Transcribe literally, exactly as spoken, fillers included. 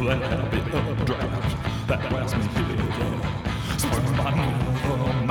that habit of draft that wears me hither. Spurn by no